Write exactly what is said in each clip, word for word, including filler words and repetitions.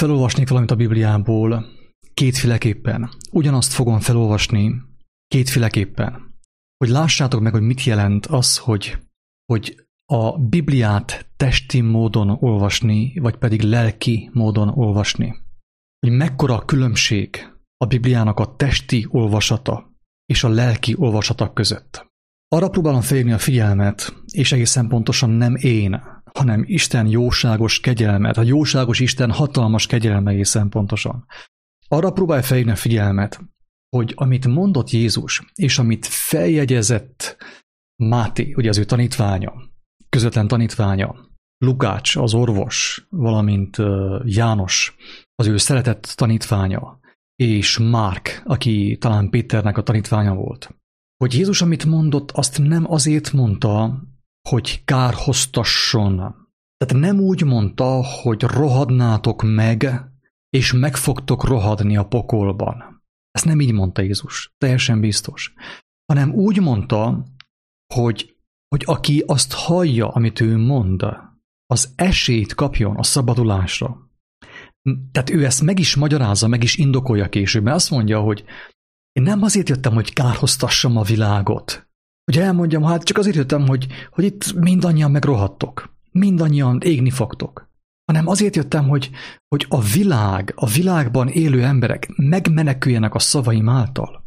felolvasnék valamit a Bibliából kétféleképpen. Ugyanazt fogom felolvasni kétféleképpen. Hogy lássátok meg, hogy mit jelent az, hogy, hogy a Bibliát testi módon olvasni, vagy pedig lelki módon olvasni. Hogy mekkora a különbség a Bibliának a testi olvasata és a lelki olvasata között. Arra próbálom felhívni a figyelmet, és egészen pontosan nem én, hanem Isten jóságos kegyelmet, a jóságos Isten hatalmas kegyelme egészen pontosan. Arra próbálj felhívni a figyelmet, hogy amit mondott Jézus, és amit feljegyezett Máté, ugye az ő tanítványa, közvetlen tanítványa, Lukács, az orvos, valamint János, az ő szeretett tanítványa, és Márk, aki talán Péternek a tanítványa volt. Hogy Jézus, amit mondott, azt nem azért mondta, hogy kárhoztasson. Tehát nem úgy mondta, hogy rohadnátok meg, és meg fogtok rohadni a pokolban. Ezt nem így mondta Jézus, teljesen biztos. Hanem úgy mondta, hogy, hogy aki azt hallja, amit ő mond, az esélyt kapjon a szabadulásra. Tehát ő ezt meg is magyarázza, meg is indokolja később, mert azt mondja, hogy én nem azért jöttem, hogy kárhoztassam a világot. Hogy elmondjam, hát csak azért jöttem, hogy, hogy itt mindannyian megrohadtok. Mindannyian égni fogtok. Hanem azért jöttem, hogy, hogy a világ, a világban élő emberek megmeneküljenek a szavaim által.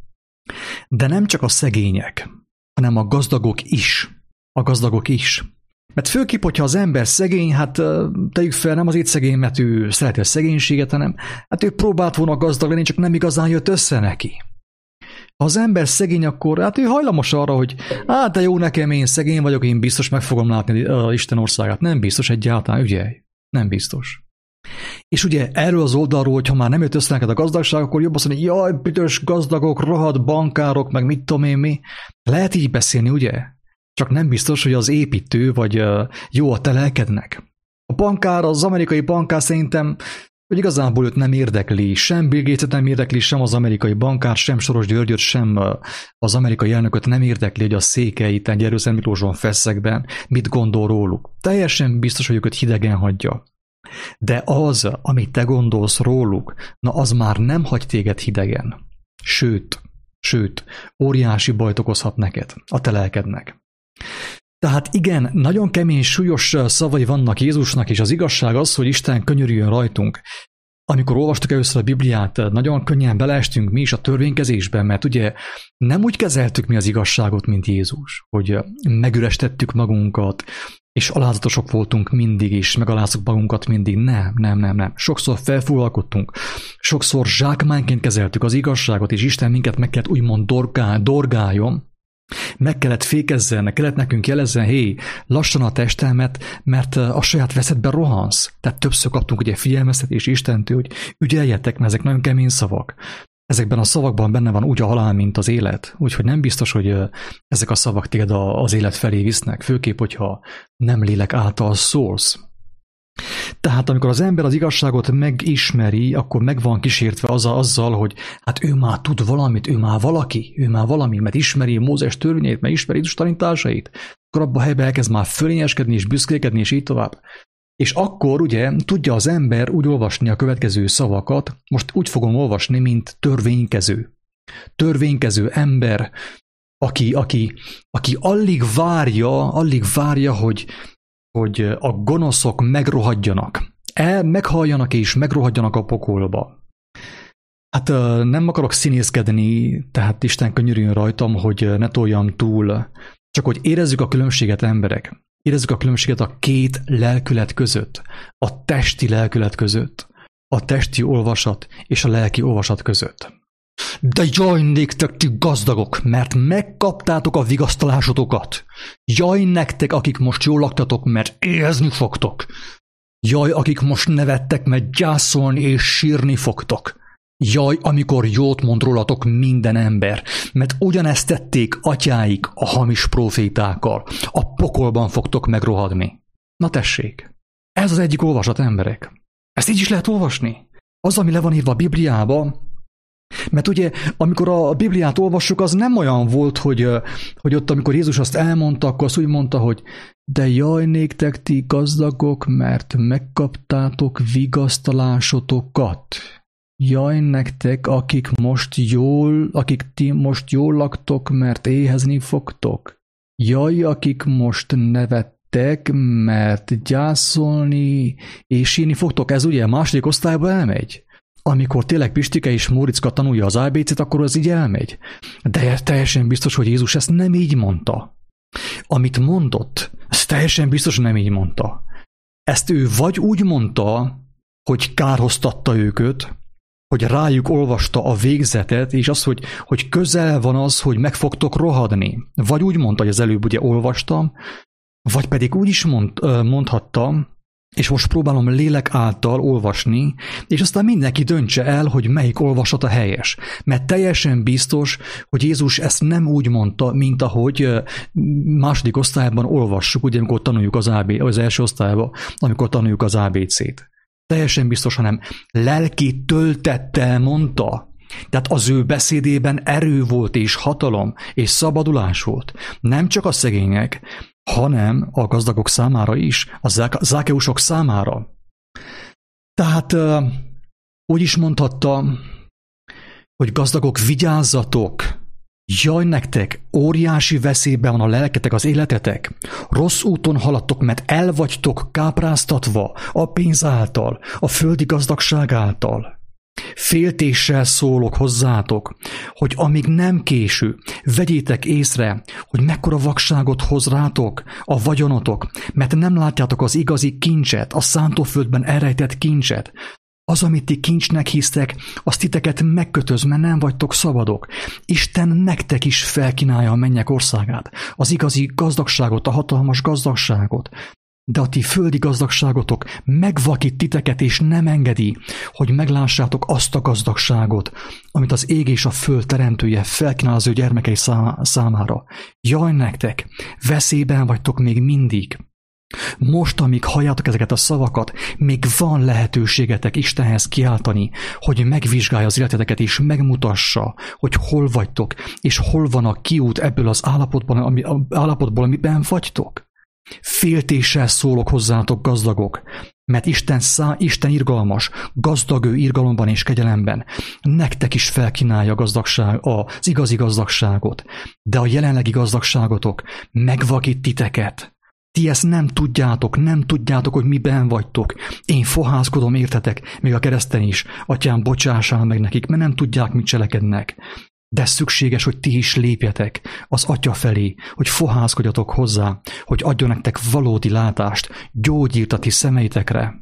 De nem csak a szegények, hanem a gazdagok is. A gazdagok is. Mert főképp, hogyha az ember szegény, hát tegyük fel, nem azért szegény, mert ő szereti a szegénységet, hanem hát ő próbált volna gazdag lenni, csak nem igazán jött össze neki. Ha az ember szegény, akkor hát ő hajlamos arra, hogy hát de jó nekem, én szegény vagyok, én biztos meg fogom látni a Isten országát. Nem biztos egyáltalán, ügyelj. Nem biztos. És ugye erről az oldalról, hogyha már nem jött össze neked a gazdagság, akkor jobb azt mondani, jaj, büdös gazdagok, rohadt bankárok, meg mit tudom én mi. Lehet így beszélni, ugye? Csak nem biztos, hogy az építő vagy jó a te lelkednek. A bankár, az amerikai bankár szerintem, hogy igazából őt nem érdekli, sem Bill Gates-et nem érdekli, sem az amerikai bankár, sem Soros Györgyöt, sem az amerikai elnököt nem érdekli, hogy a székely itten Gyerőszent Miklóson Feszekben mit gondol róluk. Teljesen biztos, hogy őket hidegen hagyja. De az, amit te gondolsz róluk, na az már nem hagy téged hidegen. Sőt, sőt, óriási bajt okozhat neked, a te lelkednek. Tehát igen, nagyon kemény, súlyos szavai vannak Jézusnak, és az igazság az, hogy Isten könyörüljön rajtunk. Amikor olvastuk először a Bibliát, nagyon könnyen beleestünk mi is a törvénykezésben, mert ugye nem úgy kezeltük mi az igazságot, mint Jézus, hogy megürestettük magunkat, és alázatosok voltunk mindig, és megaláztuk magunkat mindig. Nem, nem, nem, nem. Sokszor felfúvalkodtunk, sokszor zsákmányként kezeltük az igazságot, és Isten minket meg kellett úgymond dorgál, dorgáljon, meg kellett fékezzen, kellett nekünk jelezzen, hé, lassan a testelmet, mert a saját veszetben rohansz. Tehát többször kaptunk ugye figyelmeztetés Istentől, hogy ügyeljetek, mert ezek nagyon kemény szavak. Ezekben a szavakban benne van úgy a halál, mint az élet. Úgyhogy nem biztos, hogy ezek a szavak téged az élet felé visznek, főképp, hogyha nem lélek által szólsz. Tehát amikor az ember az igazságot megismeri, akkor meg van kísértve azzal, azzal, hogy hát ő már tud valamit, ő már valaki, ő már valami, mert ismeri Mózes törvényeit, mert ismeri Jézus tanításait, akkor abban a helyben elkezd már fölényeskedni és büszkélkedni, és így tovább. És akkor ugye tudja az ember úgy olvasni a következő szavakat, most úgy fogom olvasni, mint törvénykező. Törvénykező ember, aki, aki, aki alig várja, alig várja, hogy hogy a gonoszok megrohadjanak. El, meghalljanak és megrohadjanak a pokolba. Hát nem akarok színészkedni, tehát Isten könyörüljön rajtam, hogy ne toljam túl. Csak hogy érezzük a különbséget, emberek. Érezzük a különbséget a két lelkület között. A testi lelkület között. A testi olvasat és a lelki olvasat között. De jaj néktek, ti gazdagok, mert megkaptátok a vigasztalásotokat. Jaj nektek, akik most jól laktatok, mert éhezni fogtok. Jaj, akik most nevettek, mert gyászolni és sírni fogtok. Jaj, amikor jót mond rólatok minden ember, mert ugyanezt tették atyáik a hamis profétákkal. A pokolban fogtok megrohadni. Na tessék, ez az egyik olvasat, emberek. Ezt így is lehet olvasni. Az, ami le van írva a Bibliába, Mert ugye, amikor a Bibliát olvassuk, az nem olyan volt, hogy, hogy ott, amikor Jézus azt elmondta, akkor azt úgy mondta, hogy de jaj néktek ti gazdagok, mert megkaptátok vigasztalásotokat. Jaj nektek, akik most jól, akik ti most jól laktok, mert éhezni fogtok. Jaj, akik most nevettek, mert gyászolni és sírni fogtok. Ez ugye a második osztályba elmegy. Amikor tényleg Pistike és Móriczka tanulja az á bé cét, akkor az így elmegy. De teljesen biztos, hogy Jézus ezt nem így mondta. Amit mondott, ez teljesen biztos, hogy nem így mondta. Ezt ő vagy úgy mondta, hogy kárhoztatta őket, hogy rájuk olvasta a végzetet, és az, hogy, hogy közel van az, hogy meg fogtok rohadni. Vagy úgy mondta, hogy az előbb ugye olvastam, vagy pedig úgy is mond, mondhatta, és most próbálom lélek által olvasni, és aztán mindenki döntse el, hogy melyik olvasata helyes. Mert teljesen biztos, hogy Jézus ezt nem úgy mondta, mint ahogy második osztályban olvassuk, ugye amikor tanuljuk az, á bé, az első osztályban, amikor tanuljuk az á bé cét. Teljesen biztos, hanem lelki töltettel mondta. Tehát az ő beszédében erő volt, és hatalom, és szabadulás volt. Nem csak a szegények, hanem a gazdagok számára is, a zákeusok számára. Tehát úgy is mondhatta, hogy gazdagok, vigyázzatok, jaj nektek, óriási veszélyben van a lelketek, az életetek. Rossz úton haladtok, mert el vagytok kápráztatva a pénz által, a földi gazdagság által. Féltéssel szólok hozzátok, hogy amíg nem késő, vegyétek észre, hogy mekkora vakságot hoz rátok a vagyonotok, mert nem látjátok az igazi kincset, a szántóföldben elrejtett kincset. Az, amit ti kincsnek hisztek, az titeket megkötöz, mert nem vagytok szabadok. Isten nektek is felkínálja a mennyek országát, az igazi gazdagságot, a hatalmas gazdagságot. De a ti földi gazdagságotok megvakít titeket, és nem engedi, hogy meglássátok azt a gazdagságot, amit az ég és a föld teremtője felkínál az ő gyermekei számára. Jaj nektek, veszélyben vagytok még mindig. Most, amíg halljátok ezeket a szavakat, még van lehetőségetek Istenhez kiáltani, hogy megvizsgálja az életeteket, és megmutassa, hogy hol vagytok, és hol van a kiút ebből az állapotból, ami, állapotból, amiben vagytok. Féltéssel szólok hozzátok, gazdagok, mert Isten, szá, Isten irgalmas, gazdag ő irgalomban és kegyelemben. Nektek is felkínálja a gazdagság, az igazi gazdagságot, de a jelenlegi gazdagságotok megvakít titeket. Ti ezt nem tudjátok, nem tudjátok, hogy miben vagytok. Én fohászkodom, értetek, még a kereszten is. Atyám, bocsássál meg nekik, mert nem tudják, mit cselekednek. De szükséges, hogy ti is lépjetek az Atya felé, hogy fohászkodjatok hozzá, hogy adjon nektek valódi látást, gyógyírt a ti szemeitekre.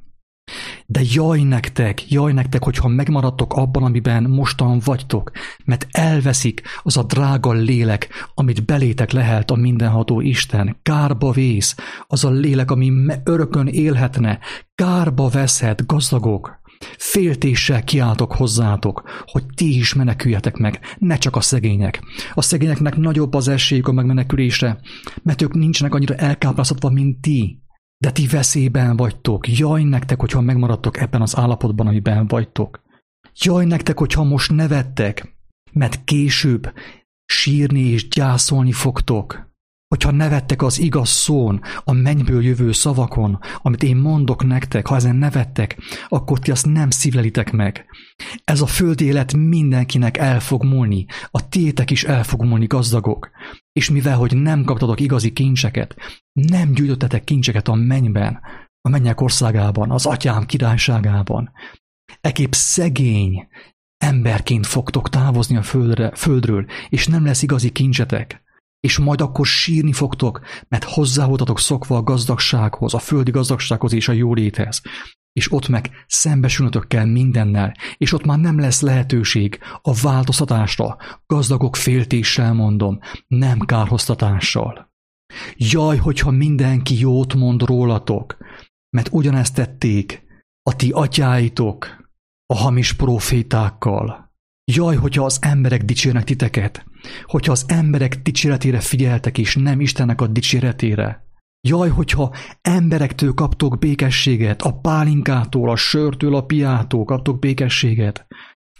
De jaj nektek, jaj nektek, hogyha megmaradtok abban, amiben mostan vagytok, mert elveszik az a drága lélek, amit belétek lehelt a mindenható Isten. Kárba vész, az a lélek, ami örökön élhetne, kárba veszhet, gazdagok. Féltéssel kiáltok hozzátok, hogy ti is meneküljetek meg, ne csak a szegények. A szegényeknek nagyobb az esélyük a megmenekülésre, mert ők nincsenek annyira elkápráztatva, mint ti. De ti veszélyben vagytok. Jaj nektek, hogyha megmaradtok ebben az állapotban, amiben vagytok. Jaj nektek, hogyha most nevettek, mert később sírni és gyászolni fogtok. Hogyha nevettek az igaz szón, a mennyből jövő szavakon, amit én mondok nektek, ha ezen nevettek, akkor ti azt nem szívlelitek meg. Ez a földi élet mindenkinek el fog múlni, a tiétek is el fog múlni, gazdagok. És mivel, hogy nem kaptatok igazi kincseket, nem gyűjtöttetek kincseket a mennyben, a mennyek országában, az Atyám királyságában, ekképp szegény emberként fogtok távozni a földre, földről, és nem lesz igazi kincsetek. És majd akkor sírni fogtok, mert hozzá voltatok szokva a gazdagsághoz, a földi gazdagsághoz és a jóléthez. És ott meg szembesülnötök kell mindennel, és ott már nem lesz lehetőség a változtatásra. Gazdagok, féltéssel mondom, nem kárhoztatással. Jaj, hogyha mindenki jót mond rólatok, mert ugyanezt tették a ti atyáitok a hamis profétákkal. Jaj, hogyha az emberek dicsérnek titeket, hogyha az emberek dicséretére figyeltek, és nem Istennek a dicséretére. Jaj, hogyha emberektől kaptok békességet, a pálinkától, a sörtől, a piától kaptok békességet,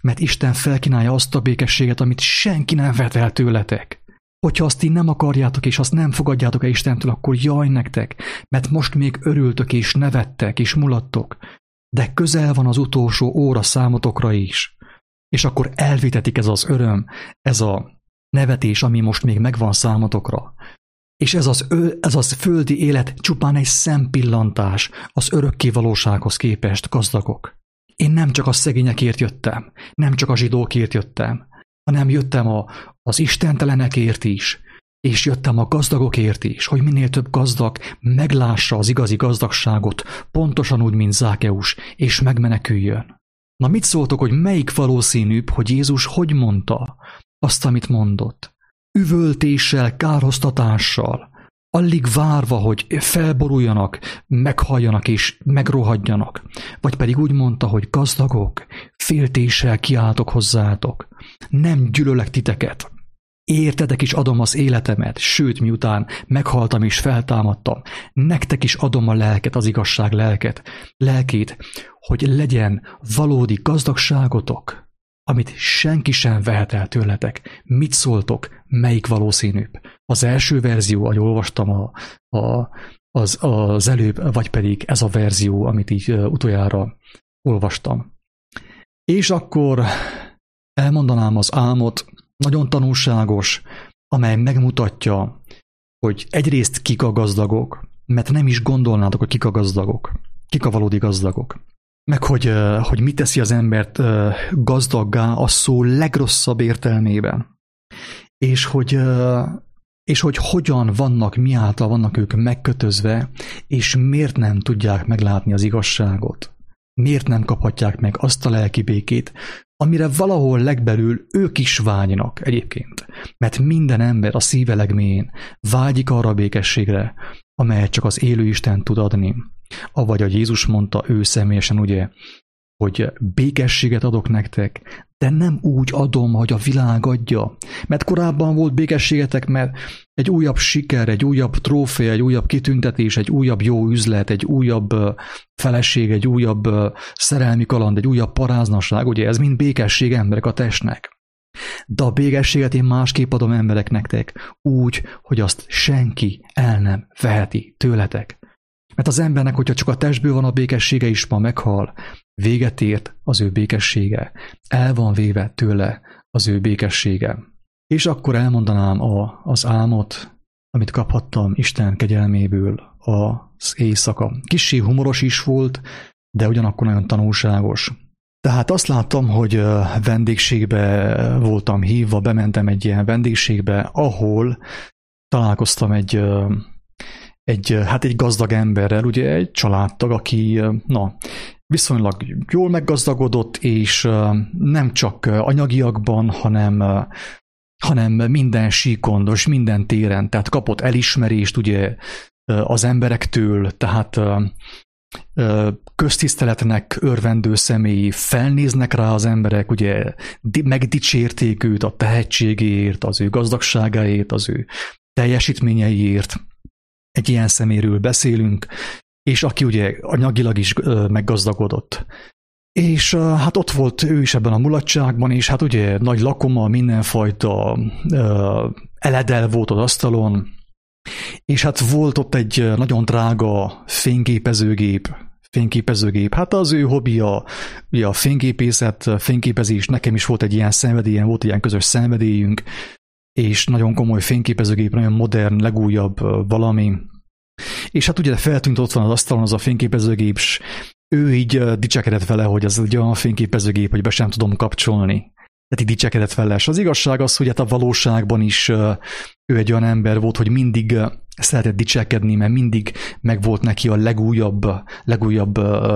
mert Isten felkínálja azt a békességet, amit senki nem vet el tőletek. Hogyha azt ti nem akarjátok, és azt nem fogadjátok el Istentől, akkor jaj nektek, mert most még örültök, és nevettek, és mulattok, de közel van az utolsó óra számotokra is, és akkor elvitetik ez az öröm, ez a nevetés, ami most még megvan számotokra. És ez az, ez az földi élet csupán egy szempillantás az örökké valósághoz képest, gazdagok. Én nem csak a szegényekért jöttem, nem csak a zsidókért jöttem, hanem jöttem a, az istentelenekért is, és jöttem a gazdagokért is, hogy minél több gazdag meglássa az igazi gazdagságot, pontosan úgy, mint Zákeus, és megmeneküljön. Na mit szóltok, hogy melyik valószínűbb, hogy Jézus hogy mondta azt, amit mondott? Üvöltéssel, kárhoztatással, alig várva, hogy felboruljanak, meghalljanak és megrohadjanak, vagy pedig úgy mondta, hogy gazdagok, féltéssel kiáltok hozzátok, nem gyűlölek titeket, értetek is adom az életemet, sőt, miután meghaltam és feltámadtam, nektek is adom a lelket, az igazság lelket, lelkét, hogy legyen valódi gazdagságotok, amit senki sem vehet el tőletek. Mit szóltok? Melyik valószínűbb? Az első verzió, ahogy olvastam a, a, az, az előbb, vagy pedig ez a verzió, amit így utoljára olvastam. És akkor elmondanám az álmot, nagyon tanulságos, amely megmutatja, hogy egyrészt kik a gazdagok, mert nem is gondolnátok, hogy kik a gazdagok, kik a valódi gazdagok. Meg hogy, hogy mit teszi az embert gazdaggá a szó legrosszabb értelmében. És hogy, és hogy hogyan vannak, mi által vannak ők megkötözve, és miért nem tudják meglátni az igazságot. Miért nem kaphatják meg azt a lelki békét, amire valahol legbelül ők is vágynak egyébként. Mert minden ember a szíve legmélyén vágyik arra a békességre, amelyet csak az élő Isten tud adni. Avagy a Jézus mondta ő személyesen, ugye, hogy békességet adok nektek, de nem úgy adom, hogy a világ adja. Mert korábban volt békességetek, mert egy újabb siker, egy újabb trófea, egy újabb kitüntetés, egy újabb jó üzlet, egy újabb feleség, egy újabb szerelmi kaland, egy újabb paráznaság, ugye ez mind békesség emberek a testnek. De a békességet én másképp adom emberek nektek, úgy, hogy azt senki el nem veheti tőletek. Mert az embernek, hogyha csak a testből van a békessége is, ma meghal, véget ért az ő békessége. El van véve tőle az ő békessége. És akkor elmondanám a, az álmot, amit kaphattam Isten kegyelméből az éjszaka. Kissé humoros is volt, de ugyanakkor nagyon tanulságos. Tehát azt láttam, hogy vendégségbe voltam hívva, bementem egy ilyen vendégségbe, ahol találkoztam egy... Egy, hát egy gazdag emberrel, ugye egy családtag, aki na, viszonylag jól meggazdagodott, és nem csak anyagiakban, hanem, hanem minden síkon, és minden téren, tehát kapott elismerést ugye az emberektől, tehát köztiszteletnek örvendő személy, felnéznek rá az emberek, ugye megdicsérték őt a tehetségéért, az ő gazdagságáért, az ő teljesítményeiért. Egy ilyen szeméről beszélünk, és aki ugye anyagilag is meggazdagodott. És hát ott volt ő is ebben a mulatságban, és hát ugye nagy lakoma, mindenfajta eledel volt az asztalon, és hát volt ott egy nagyon drága fényképezőgép, fényképezőgép. Hát az ő hobbija, ugye a fényképészet, fényképezés, nekem is volt egy ilyen szenvedélyem, volt ilyen közös szenvedélyünk, és nagyon komoly fényképezőgép, nagyon modern, legújabb valami. És hát ugye feltűnt, ott van az asztalon az a fényképezőgép, és ő így dicsekedett vele, hogy ez egy olyan fényképezőgép, hogy be sem tudom kapcsolni. Tehát így dicsekedett vele. És az igazság az, hogy hát a valóságban is ő egy olyan ember volt, hogy mindig szeretett dicsekedni, mert mindig megvolt neki a legújabb, legújabb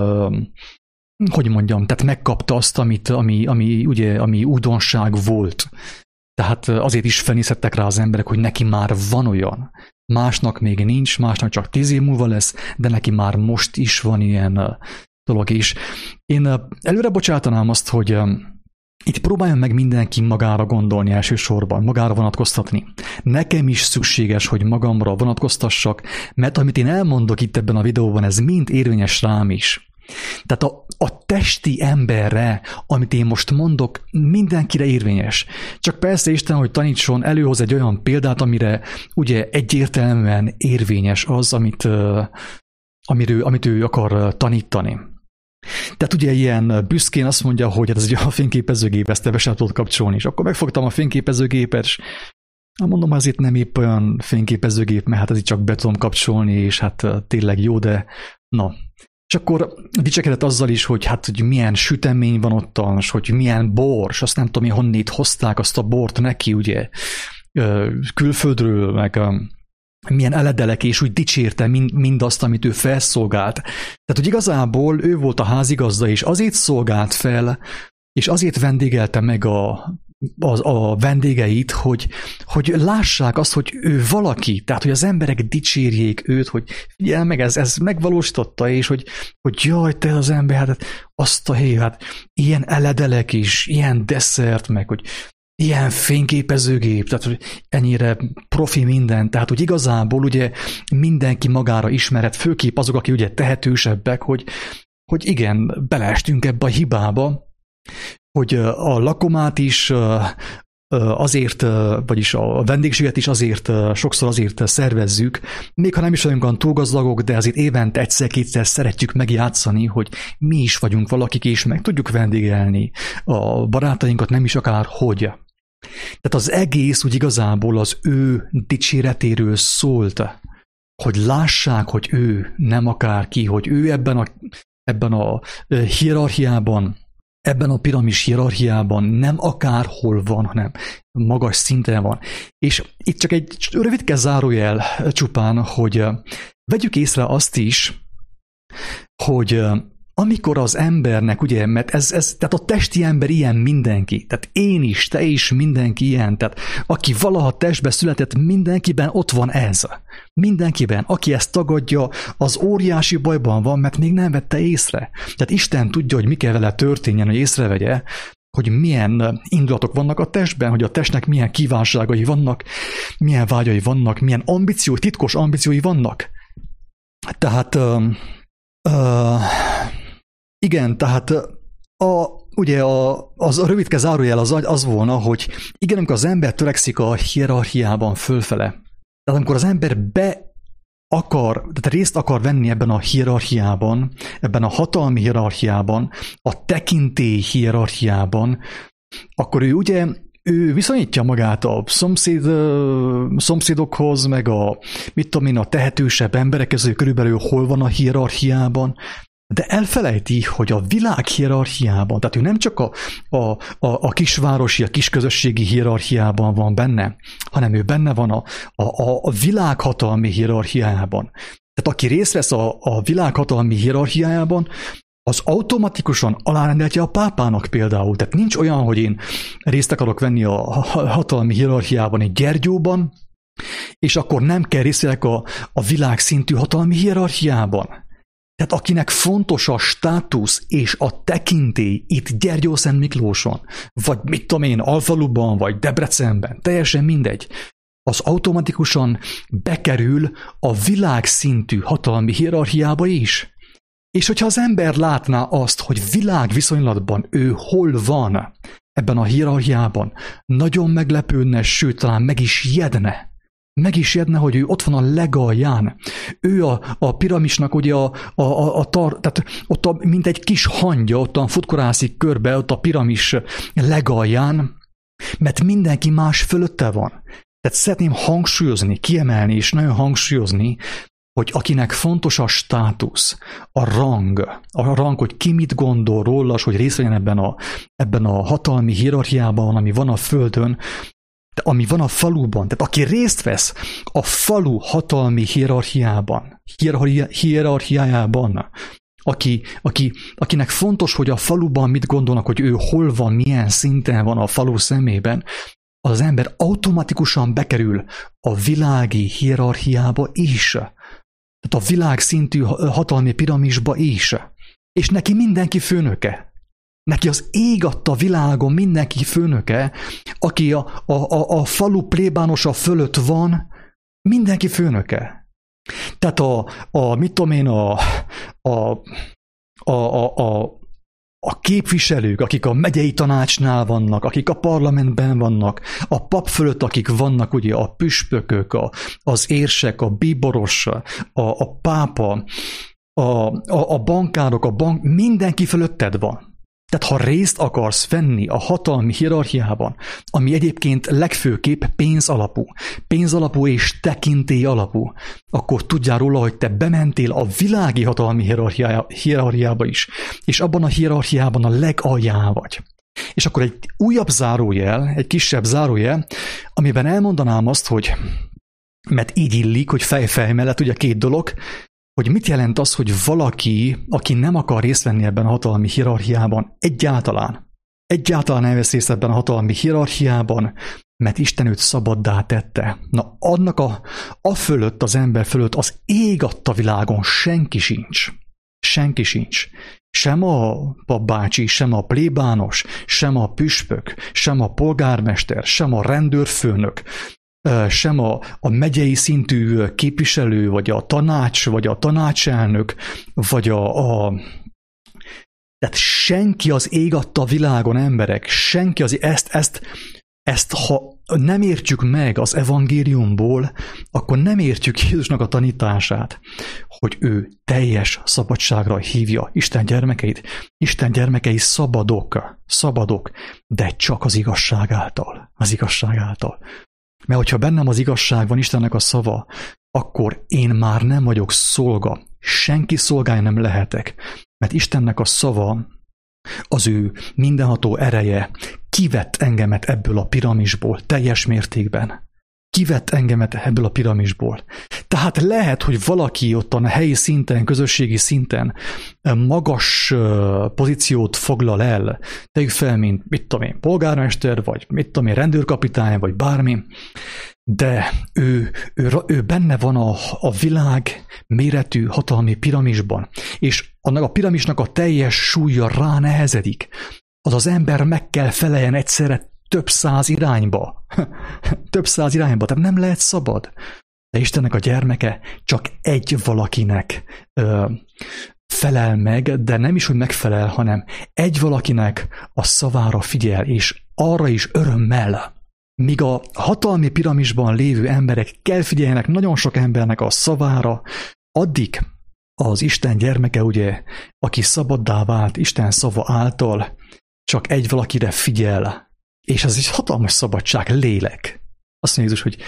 hogy mondjam, tehát megkapta azt, amit, ami, ami, ugye, ami újdonság volt. Tehát azért is felnézhettek rá az emberek, hogy neki már van olyan. Másnak még nincs, másnak csak tíz év múlva lesz, de neki már most is van ilyen dolog is. Én előre bocsátanám azt, hogy itt próbáljon meg mindenki magára gondolni elsősorban, magára vonatkoztatni. Nekem is szükséges, hogy magamra vonatkoztassak, mert amit én elmondok itt ebben a videóban, ez mind érvényes rám is. Tehát a, a testi emberre, amit én most mondok, mindenkire érvényes. Csak persze Isten, hogy tanítson, előhoz egy olyan példát, amire ugye egyértelműen érvényes az, amit, amiről, amit ő akar tanítani. Tehát ugye ilyen büszkén azt mondja, hogy ez ugye a fényképezőgép, ezt te be sem tudod kapcsolni, és akkor megfogtam a fényképezőgépet, és mondom, azért nem épp olyan fényképezőgép, mert hát ez így csak be tudom kapcsolni, és hát tényleg jó, de na. És akkor dicsekedett azzal is, hogy hát hogy milyen sütemény van ottan, és hogy milyen bors, azt nem tudom, hogy honnét hozták azt a bort neki, ugye, külföldről, meg milyen eledelek, és úgy dicsérte mind, mindazt, amit ő felszolgált. Tehát, hogy igazából ő volt a házigazda, és azért szolgált fel, és azért vendégelte meg a, a, a vendégeit, hogy, hogy lássák azt, hogy ő valaki, tehát, hogy az emberek dicsérjék őt, hogy figyelj meg, ez, ez megvalósította, és hogy, hogy jaj, te az ember, hát azt a hé, hát ilyen eledelek is, ilyen desszert, meg, hogy ilyen fényképezőgép, tehát hogy ennyire profi minden, tehát hogy igazából ugye mindenki magára ismeret, főképp azok, akik ugye tehetősebbek, hogy, hogy igen, beleestünk ebbe a hibába, hogy a lakomát is azért, vagyis a vendégséget is azért, sokszor azért szervezzük, még ha nem is vagyunk olyan túl gazdagok, de azért évente egyszer-kétszer szeretjük megjátszani, hogy mi is vagyunk valakik, és meg tudjuk vendégelni a barátainkat, nem is akár hogy. Tehát az egész úgy igazából az ő dicséretéről szólt, hogy lássák, hogy ő nem akárki, hogy ő ebben a, ebben a hierarchiában, ebben a piramis hierarchiában nem akárhol van, hanem magas szinten van. És itt csak egy rövidke zárójel csupán, hogy vegyük észre azt is, hogy amikor az embernek, ugye, mert ez, ez, tehát a testi ember ilyen mindenki, tehát én is, te is, mindenki ilyen, tehát aki valaha testbe született, mindenkiben ott van ez. Mindenkiben, aki ezt tagadja, az óriási bajban van, mert még nem vette észre. Tehát Isten tudja, hogy mi kell vele történjen, hogy észrevegye, hogy milyen indulatok vannak a testben, hogy a testnek milyen kívánságai vannak, milyen vágyai vannak, milyen ambíciói, titkos ambíciói vannak. Tehát uh, uh, igen, tehát a, ugye a, az a rövidke zárójel az, az volna, hogy igen, amikor az ember törekszik a hierarchiában fölfele, tehát amikor az ember be akar, tehát részt akar venni ebben a hierarchiában, ebben a hatalmi hierarchiában, a tekintély hierarchiában, akkor ő ugye ő viszonyítja magát a szomszéd, szomszédokhoz, meg a, mit tudom én, a tehetősebb emberek közül körülbelül hol van a hierarchiában, de elfelejti, hogy a világ hierarchiában, tehát ő nem csak a, a, a, a kisvárosi, a kisközösségi hierarchiában van benne, hanem ő benne van a, a, a világhatalmi hierarchiában. Tehát aki részt vesz a, a világhatalmi hierarchiájában, az automatikusan alárendeltje a pápának például. Tehát nincs olyan, hogy én részt akarok venni a hatalmi hierarchiában egy Gyergyóban, és akkor nem kell részt vegyek a, a világszintű hatalmi hierarchiában. Tehát akinek fontos a státusz és a tekintély itt Gyergyószent Miklóson, vagy mit tudom én, Alfaluban, vagy Debrecenben, teljesen mindegy, az automatikusan bekerül a világszintű hatalmi hierarchiába is. És hogyha az ember látná azt, hogy világviszonylatban ő hol van ebben a hierarchiában, nagyon meglepődne, sőt, talán meg is jedne. Meg is jedne, hogy ő ott van a legalján. Ő a, a piramisnak ugye a, a, a, a tar, tehát ott a, mint egy kis hangya, ott futkorászik körbe, ott a piramis legalján, mert mindenki más fölötte van. Tehát szeretném hangsúlyozni, kiemelni és nagyon hangsúlyozni, hogy akinek fontos a státusz, a rang, a rang, hogy ki mit gondol róla, és hogy részt vegyen ebben a, ebben a hatalmi hierarchiában, ami van a földön, ami van a faluban, tehát aki részt vesz a falu hatalmi hierarchiában, hierarchiájában, aki, aki, akinek fontos, hogy a faluban mit gondolnak, hogy ő hol van, milyen szinten van a falu szemében, az ember automatikusan bekerül a világi hierarchiába is. Tehát a világszintű hatalmi piramisba is. És neki mindenki főnöke. Neki az ég adta világon mindenki főnöke, aki a, a, a, a falu plébánosa fölött van, mindenki főnöke. Tehát a, a mit tudom én, a, a, a, a, a, a képviselők, akik a megyei tanácsnál vannak, akik a parlamentben vannak, a pap fölött, akik vannak, ugye a püspökök, a, az érsek, a bíboros, a, a pápa, a, a, a bankárok, a bank, mindenki fölötted van. Tehát ha részt akarsz venni a hatalmi hierarchiában, ami egyébként legfőképp pénzalapú, pénzalapú és tekintély alapú, akkor tudjál róla, hogy te bementél a világi hatalmi hierarchiába is, és abban a hierarchiában a legalján vagy. És akkor egy újabb zárójel, egy kisebb zárójel, amiben elmondanám azt, hogy, mert így illik, hogy fej-fej mellett ugye két dolog, hogy mit jelent az, hogy valaki, aki nem akar részt venni ebben a hatalmi hierarchiában, egyáltalán, egyáltalán nem vesz részt ebben a hatalmi hierarchiában, mert Isten őt szabaddá tette. Na, annak a, a fölött, az ember fölött, az ég adta világon senki sincs. Senki sincs. Sem a papbácsi, sem a plébános, sem a püspök, sem a polgármester, sem a rendőrfőnök, sem a, a megyei szintű képviselő, vagy a tanács, vagy a tanácselnök, vagy a, a... Tehát senki az ég adta világon, emberek, senki az... Ezt, ezt, ezt, ha nem értjük meg az evangéliumból, akkor nem értjük Jézusnak a tanítását, hogy ő teljes szabadságra hívja Isten gyermekeit. Isten gyermekei szabadok, szabadok, de csak az igazság által. Az igazság által. Mert hogyha bennem az igazság van, Istennek a szava, akkor én már nem vagyok szolga. Senki szolgája nem lehetek. Mert Istennek a szava, az ő mindenható ereje kivett engemet ebből a piramisból teljes mértékben. Kivett engemet ebből a piramisból. Tehát lehet, hogy valaki ott a helyi szinten, közösségi szinten magas pozíciót foglal el, tegyük fel, mint mit tudom én, polgármester, vagy mit tudom én, rendőrkapitány, vagy bármi, de ő, ő, ő benne van a, a világ méretű hatalmi piramisban, és annak a piramisnak a teljes súlya rá nehezedik. Az az ember meg kell feleljen egyszerre több száz irányba. Több száz irányba, tehát nem lehet szabad. De Istennek a gyermeke csak egy valakinek ö, felel meg, de nem is, hogy megfelel, hanem egy valakinek a szavára figyel, és arra is örömmel. Míg a hatalmi piramisban lévő emberek kell figyeljenek nagyon sok embernek a szavára, addig az Isten gyermeke, ugye, aki szabaddá vált Isten szava által, csak egy valakire figyel, és ez egy hatalmas szabadság, lélek. Azt mondja Jézus, hogy,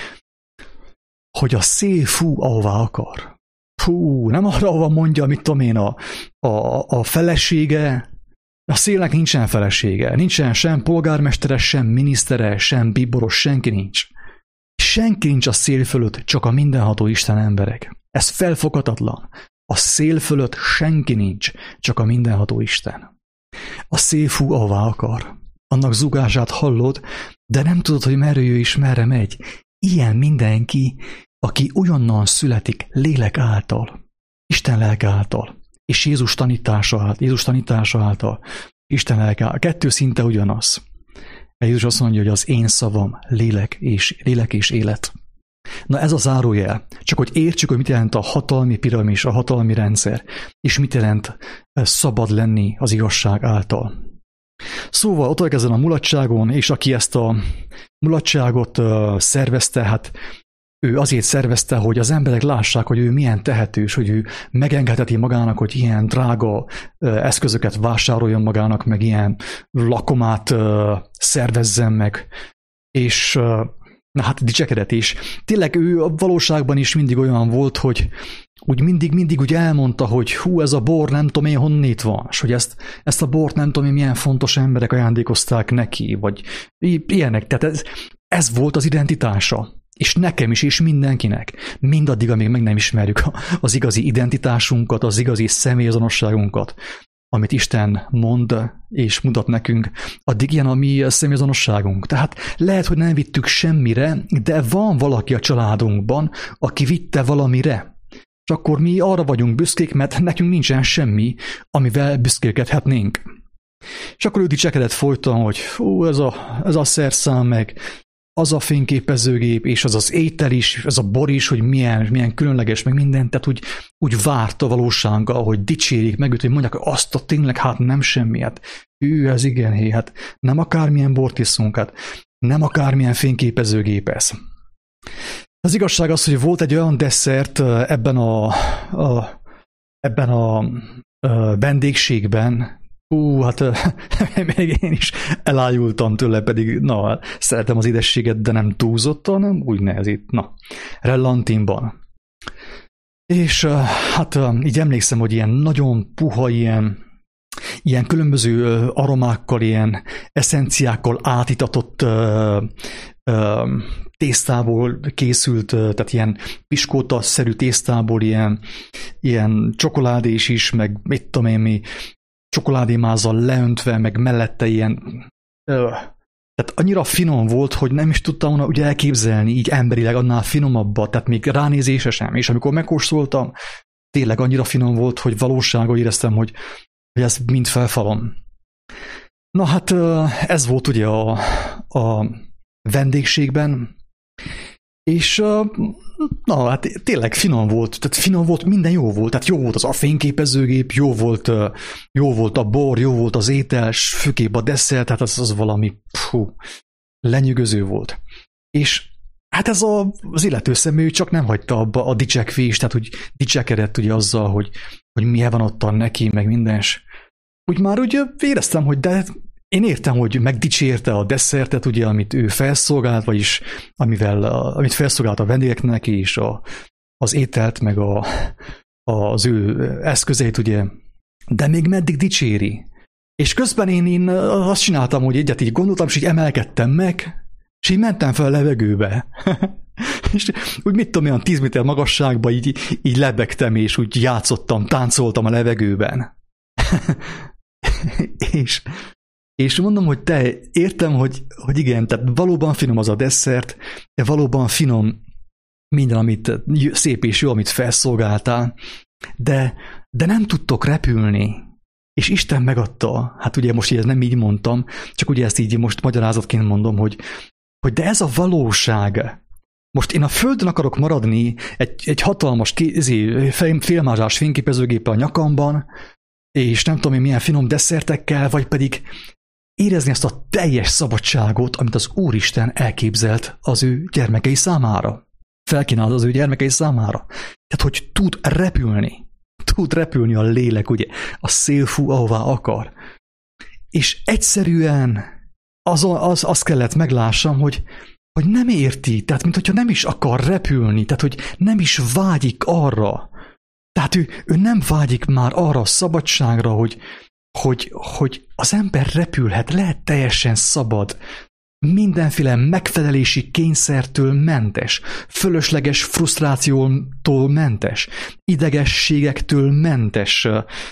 hogy a szél fú, ahová akar. Fú, nem arra, ahova mondja, mit tudom én, a, a, a felesége. A szélnek nincsen felesége. Nincsen sem polgármestere, sem minisztere, sem bíboros, senki nincs. Senki nincs a szél fölött, csak a mindenható Isten emberek. Ez felfoghatatlan. A szél fölött senki nincs, csak a mindenható Isten. A szél fú, ahová akar. Annak zugását hallod, de nem tudod, hogy merre jö és merre megy. Ilyen mindenki, aki olyannan születik lélek által, Isten lelke által, és Jézus tanítása által, Jézus tanítása által, Isten lelke által. A kettő szinte ugyanaz. Jézus azt mondja, hogy az én szavam lélek és, lélek és élet. Na ez a zárójel. Csak hogy értsük, hogy mit jelent a hatalmi piramis, a hatalmi rendszer, és mit jelent szabad lenni az igazság által. Szóval ott vagyok ezen a mulatságon, és aki ezt a mulatságot uh, szervezte, hát ő azért szervezte, hogy az emberek lássák, hogy ő milyen tehetős, hogy ő megengedheti magának, hogy ilyen drága uh, eszközöket vásároljon magának, meg ilyen lakomát uh, szervezzen meg, és uh, na hát dicsekedett is. Tényleg ő a valóságban is mindig olyan volt, hogy úgy mindig, mindig úgy elmondta, hogy hú, ez a bor nem tudom én honnét van, és hogy ezt, ezt a bort nem tudom én milyen fontos emberek ajándékozták neki, vagy ilyenek. Tehát ez, ez volt az identitása. És nekem is, és mindenkinek. Mindaddig, amíg meg nem ismerjük az igazi identitásunkat, az igazi személyazonosságunkat, amit Isten mond és mutat nekünk, addig ilyen a mi személyazonosságunk. Tehát lehet, hogy nem vittük semmire, de van valaki a családunkban, aki vitte valamire. És akkor mi arra vagyunk büszkék, mert nekünk nincsen semmi, amivel büszkélkedhetnénk. És akkor ő dicsekedett folyton, hogy hú, ez a, ez a szerszám meg, az a fényképezőgép, és az az étel is, az a bor is, hogy milyen, milyen különleges, meg minden, tehát úgy, úgy várt a valósággal, hogy dicsérik meg őt, hogy mondják, hogy azt a tényleg, hát nem semmi, hát ő, ez igen, hé, hát nem akármilyen bort iszunk, hát nem akármilyen fényképezőgép ez. Az igazság az, hogy volt egy olyan desszert ebben a, a, ebben a, a vendégségben, Hú, hát még én is elájultam tőle, pedig na, szeretem az édességet, de nem túlzottan, nem úgy nehezít. Na, Rellantinban. És hát így emlékszem, hogy ilyen nagyon puha, ilyen, ilyen különböző aromákkal, ilyen eszenciákkal átitatott uh, uh, tésztából készült, tehát ilyen piskóta-szerű tésztából, ilyen, ilyen csokoládés is, meg mit tudom én mi, csokoládémázzal leöntve, meg mellette ilyen... Öh, tehát annyira finom volt, hogy nem is tudtam volna ugye elképzelni így emberileg annál finomabbat, tehát még ránézése sem. És amikor megkóstoltam, tényleg annyira finom volt, hogy valóságban éreztem, hogy, hogy ez mind felfalom. Na hát ez volt ugye a, a vendégségben, és na hát tényleg finom volt, tehát finom volt, minden jó volt, tehát jó volt az a fényképezőgép, jó volt, jó volt a bor, jó volt az étel, főképp a desszert, tehát az, az valami pfú, lenyűgöző volt. És hát ez a, az illető személy csak nem hagyta abba a dicsekvést, tehát úgy dicsekedett ugye azzal, hogy, hogy milyen van ottan neki, meg mindens. Úgy már úgy éreztem, hogy de én értem, hogy megdicsérte a desszertet, ugye, amit ő felszolgált, vagyis amivel, amit felszolgált a vendégeknek, és a, az ételt, meg a, az ő eszközeit, ugye, de még meddig dicséri. És közben én, én azt csináltam, hogy egyet így gondoltam, és így emelkedtem meg, és így mentem fel a levegőbe. És úgy mit tudom, olyan tíz méter magasságban így, így lebegtem, és úgy játszottam, táncoltam a levegőben. és És mondom, hogy te értem, hogy, hogy igen, tehát valóban finom az a desszert, de valóban finom minden, amit szép és jó, amit felszolgáltál, de, de nem tudtok repülni. És Isten megadta, hát ugye most így nem így mondtam, csak ugye ezt így most magyarázatként mondom, hogy, hogy de ez a valóság. Most én a Földön akarok maradni egy, egy hatalmas félmázsás fényképezőgéppel a nyakamban, és nem tudom én milyen finom desszertekkel, vagy pedig érezni ezt a teljes szabadságot, amit az Úristen elképzelt az ő gyermekei számára. Felkínált az ő gyermekei számára. Tehát, hogy tud repülni. Tud repülni a lélek, ugye, a szél fú, ahová akar. És egyszerűen az, az, azt kellett meglássam, hogy, hogy nem érti, tehát mintha nem is akar repülni, tehát, hogy nem is vágyik arra. Tehát ő, ő nem vágyik már arra a szabadságra, hogy Hogy, hogy az ember repülhet, lehet teljesen szabad, mindenféle megfelelési kényszertől mentes, fölösleges frusztrációtól mentes, idegességektől mentes,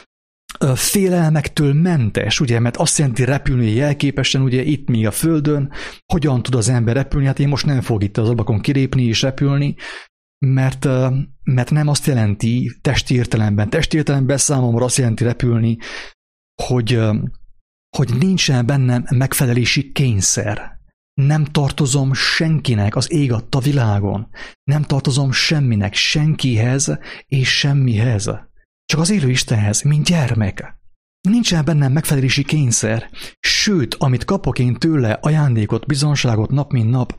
félelmektől mentes, ugye, mert azt jelenti repülni jelképesen, ugye itt mi a Földön, hogyan tud az ember repülni, hát én most nem fogok itt az ablakon kilépni és repülni, mert, mert nem azt jelenti testi értelemben. Testi értelemben számomra azt jelenti repülni, hogy, hogy nincsen bennem megfelelési kényszer. Nem tartozom senkinek az ég adta világon. Nem tartozom semminek, senkihez és semmihez. Csak az élő Istenhez, mint gyermek. Nincsen bennem megfelelési kényszer. Sőt, amit kapok én tőle, ajándékot, bizonságot nap mint nap,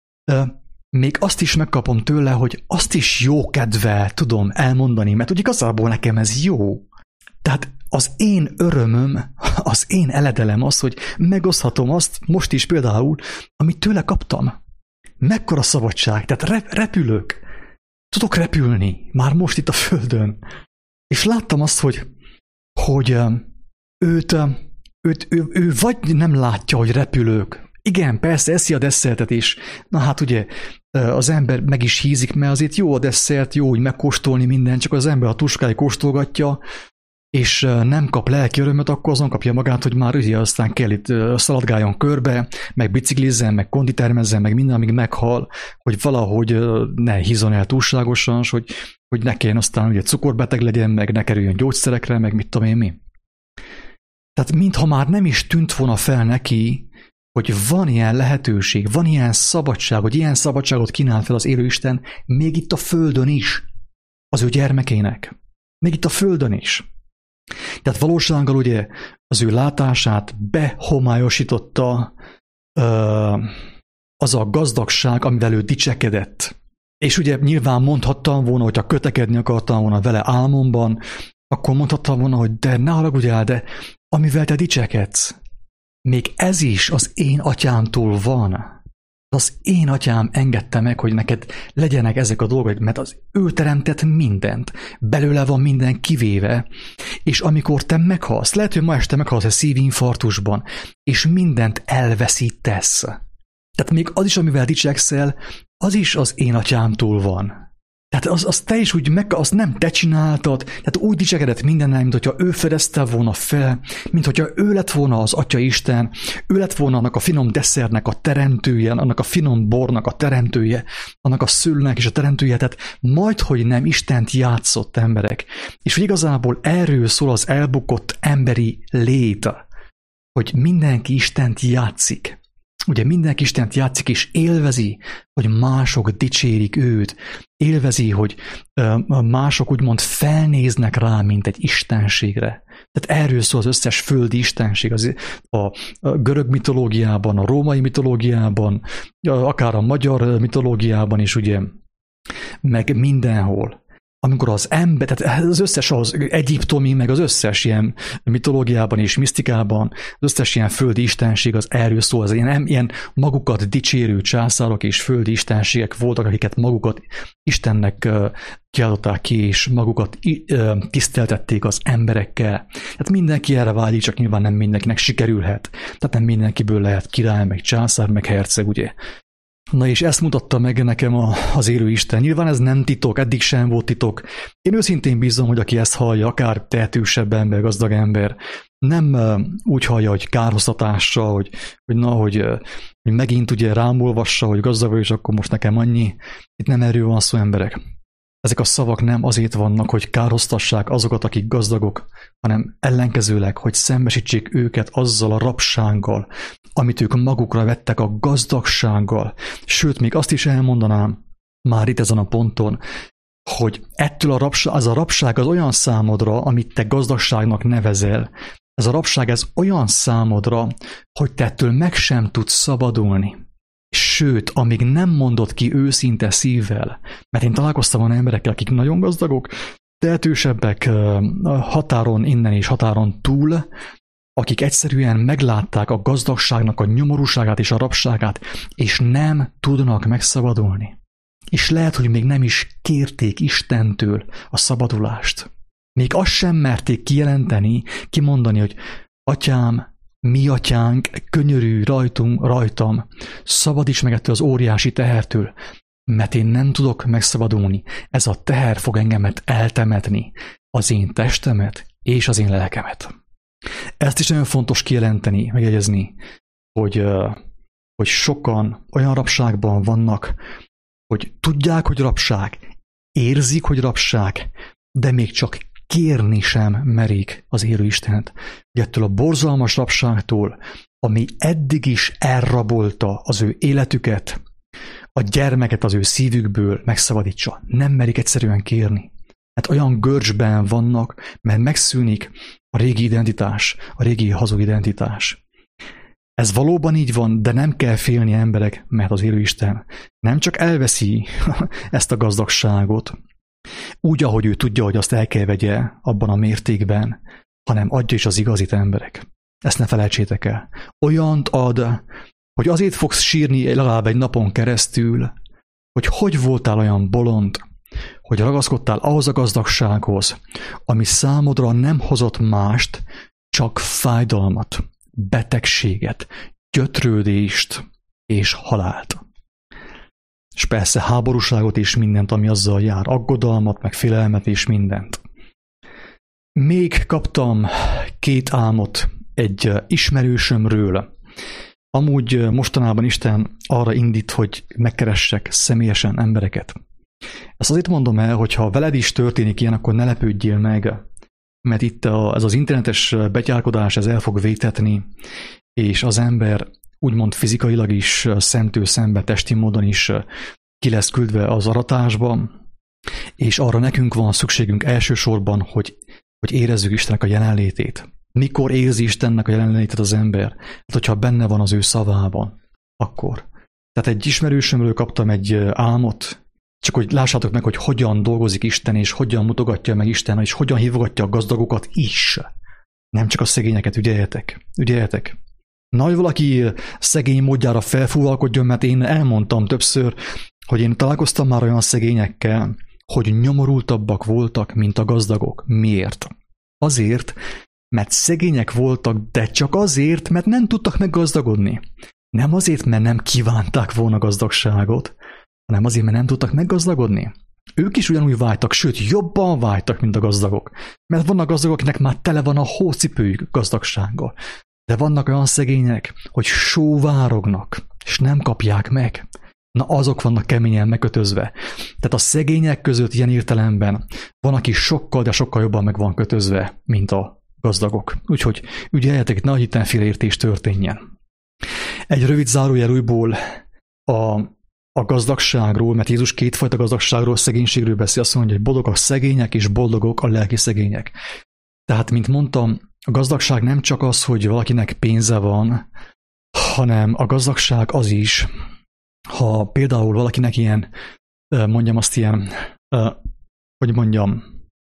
még azt is megkapom tőle, hogy azt is jó kedvel tudom elmondani, mert úgy igazából nekem ez jó. Tehát az én örömöm, az én eledelem az, hogy megoszthatom azt most is például, amit tőle kaptam. Mekkora szabadság, tehát rep- repülök. Tudok repülni, már most itt a Földön. És láttam azt, hogy, hogy őt, őt ő, ő vagy nem látja, hogy repülök. Igen, persze, eszi a desszertet is. Na hát ugye az ember meg is hízik, mert azért jó a desszert, jó úgy megkóstolni minden, csak az ember a tuskáig kóstolgatja, és nem kap lelki örömöt, akkor azon kapja magát, hogy már ugye aztán kell itt szaladgáljon körbe, meg biciklizzen, meg konditermezzen, meg minden, amíg meghal, hogy valahogy ne hízon el túlságosan, hogy, hogy ne kelljen aztán ugye cukorbeteg legyen, meg ne kerüljön gyógyszerekre, meg mit tudom én mi. Tehát mintha már nem is tűnt volna fel neki, hogy van ilyen lehetőség, van ilyen szabadság, hogy ilyen szabadságot kínál fel az élő Isten még itt a földön is, az ő gyermekének. Még itt a földön is. Tehát valósággal ugye az ő látását behomályosította uh, az a gazdagság, amivel ő dicsekedett. És ugye nyilván mondhattam volna, hogyha kötekedni akartam volna vele álmomban, akkor mondhattam volna, hogy de ne haragudjál, de amivel te dicsekedsz, még ez is az én atyámtól van. Az én atyám engedte meg, hogy neked legyenek ezek a dolgok, mert az ő teremtett mindent. Belőle van minden kivéve, és amikor te meghalsz, lehet, hogy ma este meghalsz egy szívinfarktusban, és mindent elveszítesz. Tehát még az is, amivel dicsekszel, az is az én atyámtól van. Tehát az, az te is úgy meg, azt nem te csináltad, tehát úgy dicsekedett mindennel, mint hogyha ő fedezte volna fel, mint hogyha ő lett volna az Atya Isten, ő lett volna annak a finom desszernek a teremtője, annak a finom bornak a teremtője, annak a szülnek is a teremtője, tehát majdhogy nem Istent játszott emberek. És hogy igazából erről szól az elbukott emberi lét, hogy mindenki Istent játszik. Ugye mindenki Istent játszik, és élvezi, hogy mások dicsérik őt. Élvezi, hogy mások úgymond felnéznek rá, mint egy istenségre. Tehát erről szól az összes földi istenség. Az a görög mitológiában, a római mitológiában, akár a magyar mitológiában is, ugye, meg mindenhol. Amikor az ember, tehát az összes az egyiptomi, meg az összes ilyen mitológiában és misztikában, az összes ilyen földi istenség az erről szól, az ilyen, ilyen magukat dicsérő császárok és földi istenségek voltak, akiket magukat Istennek kiáltották ki, és magukat tiszteltették az emberekkel. Tehát mindenki erre vágyik, csak nyilván nem mindenkinek sikerülhet. Tehát nem mindenkiből lehet király, meg császár, meg herceg, ugye. Na és ezt mutatta meg nekem a, az élő Isten. Nyilván ez nem titok, eddig sem volt titok. Én őszintén bízom, hogy aki ezt hallja, akár tehetősebb ember, gazdag ember, nem uh, úgy hallja, hogy kárhoztatással, hogy, hogy na, hogy, uh, hogy megint ugye rám olvassa, hogy gazdag vagy, és akkor most nekem annyi. Itt nem erről van szó, emberek. Ezek a szavak nem azért vannak, hogy kárhoztassák azokat, akik gazdagok, hanem ellenkezőleg, hogy szembesítsék őket azzal a rabsággal, amit ők magukra vettek a gazdagsággal. Sőt, még azt is elmondanám, már itt ezen a ponton, hogy ettől a rabság, az a rabság az olyan számodra, amit te gazdagságnak nevezel, ez a rabság ez olyan számodra, hogy te ettől meg sem tudsz szabadulni. Sőt, amíg nem mondod ki őszinte szívvel, mert én találkoztam olyan emberekkel, akik nagyon gazdagok, tehetősebbek határon innen és határon túl, akik egyszerűen meglátták a gazdagságnak a nyomorúságát és a rabságát, és nem tudnak megszabadulni. És lehet, hogy még nem is kérték Istentől a szabadulást. Még azt sem merték kijelenteni, kimondani, hogy Atyám, mi atyánk, könyörű rajtunk, rajtam, szabadíts meg ettől az óriási tehertől, mert én nem tudok megszabadulni. Ez a teher fog engemet eltemetni, az én testemet és az én lelkemet. Ezt is nagyon fontos kijelenteni, megjegyezni, hogy, hogy sokan olyan rabságban vannak, hogy tudják, hogy rabság, érzik, hogy rabság, de még csak kérni sem merik az élő Istent. Ettől a borzalmas rabságtól, ami eddig is elrabolta az ő életüket, a gyermeket az ő szívükből megszabadítsa. Nem merik egyszerűen kérni. Hát olyan görcsben vannak, mert megszűnik a régi identitás, a régi hazug identitás. Ez valóban így van, de nem kell félni emberek, mert az élő Isten nem csak elveszi ezt a gazdagságot, úgy, ahogy ő tudja, hogy azt el kell vegye abban a mértékben, hanem adja is az igazit, emberek. Ezt ne felejtsétek el. Olyant ad, hogy azért fogsz sírni legalább egy napon keresztül, hogy hogy voltál olyan bolond, hogy ragaszkodtál ahhoz a gazdagsághoz, ami számodra nem hozott mást, csak fájdalmat, betegséget, gyötrődést és halált. És persze háborúságot és mindent, ami azzal jár, aggodalmat, meg félelmet és mindent. Még kaptam két álmot egy ismerősömről. Amúgy mostanában Isten arra indít, hogy megkeressek személyesen embereket. Ezt azért mondom el, hogy ha veled is történik ilyen, akkor ne lepődjél meg, mert itt a, ez az internetes betyárkodás ez el fog vétetni, és az ember úgymond fizikailag is, szemtől szembe, testi módon is ki lesz küldve az aratásba, és arra nekünk van szükségünk elsősorban, hogy, hogy érezzük Istennek a jelenlétét. Mikor érzi Istennek a jelenlétét az ember? Hát, hogyha benne van az ő szavában, akkor. Tehát egy ismerősömről kaptam egy álmot, csak hogy lássátok meg, hogy hogyan dolgozik Isten, és hogyan mutogatja meg Isten, és hogyan hívogatja a gazdagokat is. Nem csak a szegényeket, ügyeljetek, ügyeljetek. Na, hogy valaki szegény módjára felfúvalkodjon, mert én elmondtam többször, hogy én találkoztam már olyan szegényekkel, hogy nyomorultabbak voltak, mint a gazdagok. Miért? Azért, mert szegények voltak, de csak azért, mert nem tudtak meggazdagodni. Nem azért, mert nem kívánták volna gazdagságot, hanem azért, mert nem tudtak meggazdagodni. Ők is ugyanúgy vágytak, sőt, jobban vágytak, mint a gazdagok. Mert vannak gazdagok, akinek már tele van a hócipőjük gazdagsággal. De vannak olyan szegények, hogy sóvárognak, és nem kapják meg. Na, azok vannak keményen megkötözve. Tehát a szegények között ilyen értelemben van, aki sokkal, de sokkal jobban meg van kötözve, mint a gazdagok. Úgyhogy ügyeljetek, ne itt félreértés történjen. Egy rövid zárójel újból a, a gazdagságról, mert Jézus kétfajta gazdagságról, szegénységről beszél, azt mondja, hogy boldogok a szegények, és boldogok a lelki szegények. Tehát, mint mondtam, a gazdagság nem csak az, hogy valakinek pénze van, hanem a gazdagság az is, ha például valakinek ilyen, mondjam azt ilyen, hogy mondjam,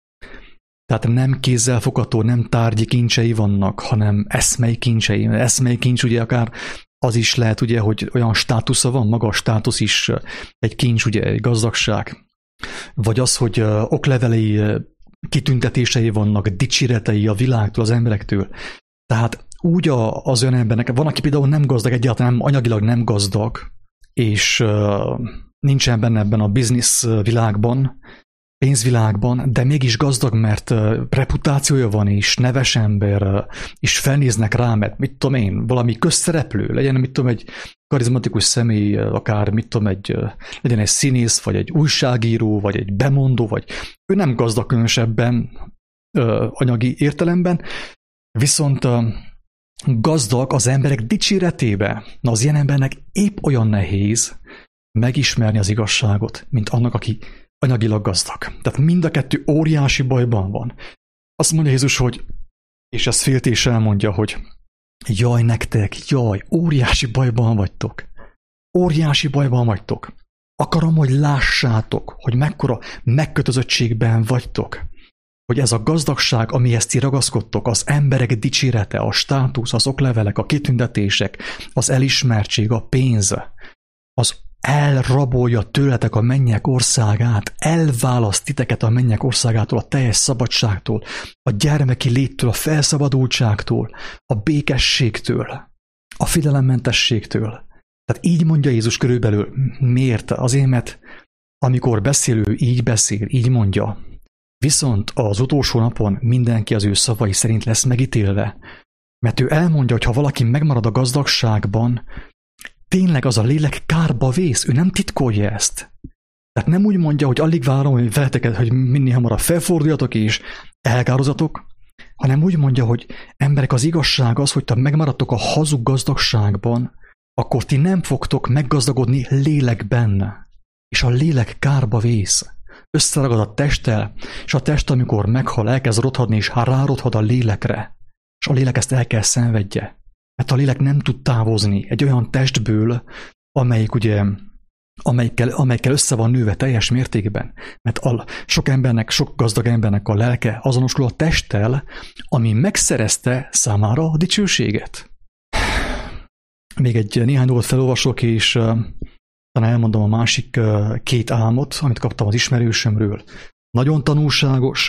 tehát nem kézzelfogható, nem tárgyi kincsei vannak, hanem eszmei kincsei. Eszmei kincs ugye akár az is lehet, ugye, hogy olyan státusza van, maga a státusz is egy kincs, ugye, egy gazdagság. Vagy az, hogy oklevelei kitüntetései vannak, dicséretei a világtól, az emberektől. Tehát úgy az olyan embernek, van, aki például nem gazdag, egyáltalán anyagilag nem gazdag, és nincsen benne ebben a biznisz világban, pénzvilágban, de mégis gazdag, mert reputációja van, és neves ember, és felnéznek rá, mert mit tudom én, valami közszereplő, legyen, mit tudom, egy karizmatikus személy, akár, mit tudom, egy, legyen egy színész, vagy egy újságíró, vagy egy bemondó, vagy ő nem gazdag különösebben anyagi értelemben, viszont gazdag az emberek dicséretébe. Na, az ilyen embernek épp olyan nehéz megismerni az igazságot, mint annak, aki anyagilag gazdag. Tehát mind a kettő óriási bajban van. Azt mondja Jézus, hogy, és ezt féltés elmondja, hogy jaj nektek, jaj, óriási bajban vagytok. Óriási bajban vagytok. Akarom, hogy lássátok, hogy mekkora megkötözöttségben vagytok. Hogy ez a gazdagság, amihez ti ragaszkodtok, az emberek dicsérete, a státusz, az oklevelek, a kitüntetések, az elismertség, a pénz, az elrabolja tőletek a mennyek országát, elválaszt titeket a mennyek országától, a teljes szabadságtól, a gyermeki léttől, a felszabadultságtól, a békességtől, a figyelemmentességtől. Tehát így mondja Jézus körülbelül. Miért? Azért, mert amikor beszél, ő így beszél, így mondja. Viszont az utolsó napon mindenki az ő szavai szerint lesz megítélve. Mert ő elmondja, hogy ha valaki megmarad a gazdagságban, tényleg az a lélek kárba vész, ő nem titkolja ezt. Tehát nem úgy mondja, hogy alig várom, hogy veleteket, hogy minél hamarabb felforduljatok és elkározatok, hanem úgy mondja, hogy emberek, az igazság az, hogy te megmaradtok a hazug gazdagságban, akkor ti nem fogtok meggazdagodni lélekben, és a lélek kárba vész. Összeragad a testtel, és a test, amikor meghal, elkezd rothadni, és rárothad a lélekre, és a lélek ezt el kell szenvedje. Mert a lélek nem tud távozni egy olyan testből, amelyik ugye, amelyikkel, amelyikkel össze van nőve teljes mértékben. Mert a, sok embernek, sok gazdag embernek a lelke azonosul a testtel, ami megszerezte számára a dicsőséget. Még egy néhány dolgot felolvasok, és uh, talán elmondom a másik uh, két álmot, amit kaptam az ismerősömről. Nagyon tanulságos,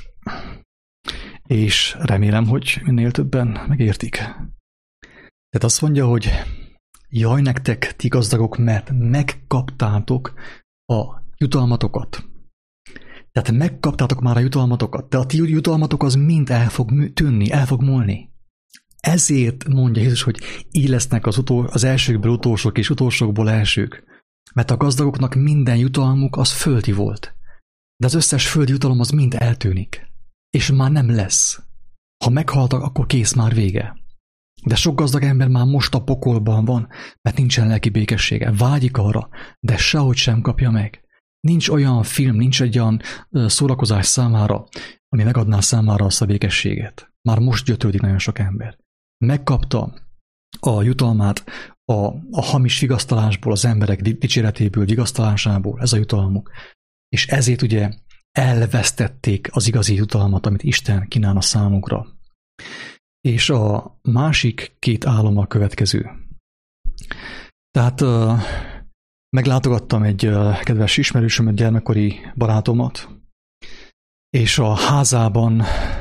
és remélem, hogy minél többen megértik. Tehát azt mondja, hogy jaj nektek, ti gazdagok, mert megkaptátok a jutalmatokat. Tehát megkaptátok már a jutalmatokat, de a ti jutalmatok az mind el fog tűnni, el fog múlni. Ezért mondja Jézus, hogy így lesznek az, utol, az elsőkből utolsók és utolsókból elsők. Mert a gazdagoknak minden jutalmuk az földi volt. De az összes földi jutalom az mind eltűnik. És már nem lesz. Ha meghaltak, akkor kész, már vége. De sok gazdag ember már most a pokolban van, mert nincsen lelki békessége. Vágyik arra, de sehogy sem kapja meg. Nincs olyan film, nincs egy olyan szórakozás számára, ami megadná számára azt a békességet. Már most gyötrődik nagyon sok ember. Megkapta a jutalmát a, a hamis vigasztalásból, az emberek dicséretéből, vigasztalásából, ez a jutalmuk. És ezért ugye elvesztették az igazi jutalmat, amit Isten kínálna számunkra. És a másik két álom a következő. Tehát uh, meglátogattam egy uh, kedves ismerősömet, gyermekkori barátomat, és a házában